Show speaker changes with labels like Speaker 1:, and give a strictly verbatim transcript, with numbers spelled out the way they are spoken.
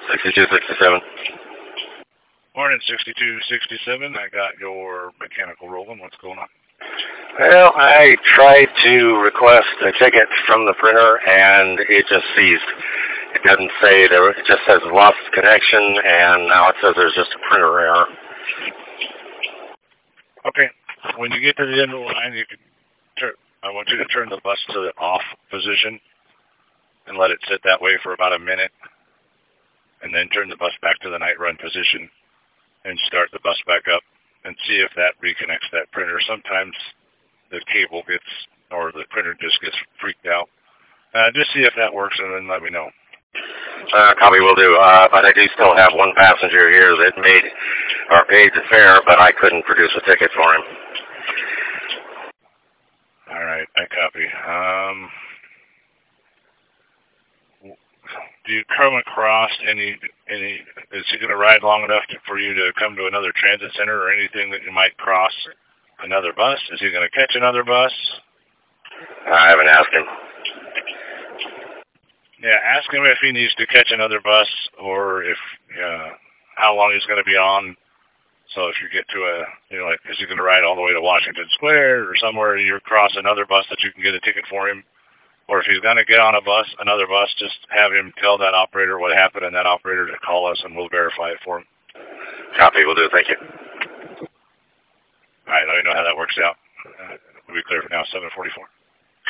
Speaker 1: sixty-two sixty-seven.
Speaker 2: Morning, sixty-two sixty-seven. I got your mechanical rolling. What's going on?
Speaker 1: Well, I tried to request a ticket from the printer, and it just seized. It doesn't say there. It just says lost connection, and now it says there's just a printer error.
Speaker 2: Okay. When you get to the end of the line, you can turn. I want you to turn the bus to the off position and let it sit that way for about a minute, and then turn the bus back to the night run position and start the bus back up and see if that reconnects that printer. Sometimes the cable gets, or the printer just gets freaked out. Uh, just see if that works, and then let me know.
Speaker 1: Uh, copy will do. Uh, but I do still have one passenger here that made or paid the fare, but I couldn't produce a ticket for him.
Speaker 2: All right, I copy. Um, do you come across any, any, is he going to ride long enough to, for you to come to another transit center or anything that you might cross another bus? Is he going to catch another bus?
Speaker 1: I haven't asked him.
Speaker 2: Yeah, ask him if he needs to catch another bus or if, uh, how long he's going to be on. So if you get to a, you know, like, is he going to ride all the way to Washington Square or somewhere you cross another bus that you can get a ticket for him? Or if he's going to get on a bus, another bus, just have him tell that operator what happened and that operator to call us and we'll verify it for him.
Speaker 1: Copy, will do. Thank you.
Speaker 2: All right, let me know how that works out. Uh, we'll be clear for now, seven forty-four.